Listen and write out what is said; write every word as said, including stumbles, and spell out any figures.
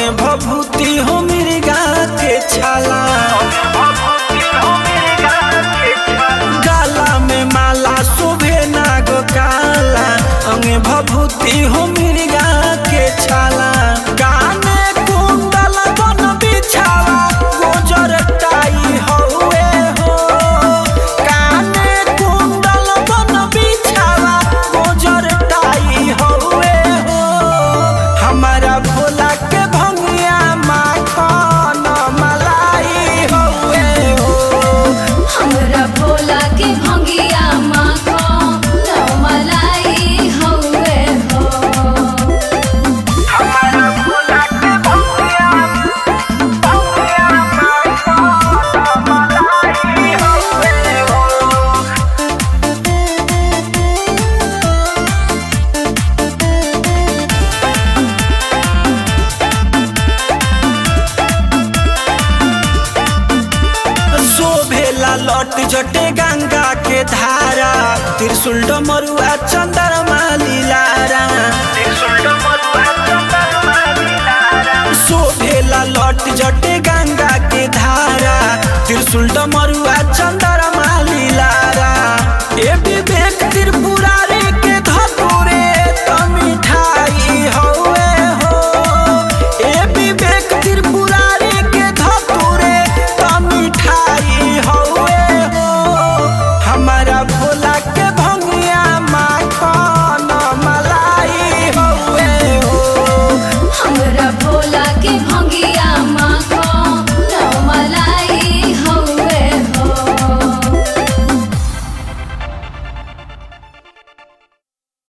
अंगे भभूति हो मृगा के छाला, गाला में माला शोभे नाग काला, अंगे भभूति हो मृगा के छाला। काने कुंडल बन बिछावा गोजर टाई हउए हो, काने कुंडल बन बिछावा गोजर टाई हउए हो। हमारा भोला के भंगिया माखन मलाई हउए हो, हमरा भोला के भंगिया माखन मलाई हउए हो। हमारा भोला के भंगिया भंगिया माखन मलाई हउए हो। शोभेला लट जटे गंगा के धारा, त्रिशूल डमरुआ चंद्रमा लीलारा, शोभेला लट जटे गंगा के धारा, त्रिशूल डमरुआ चंद्रमा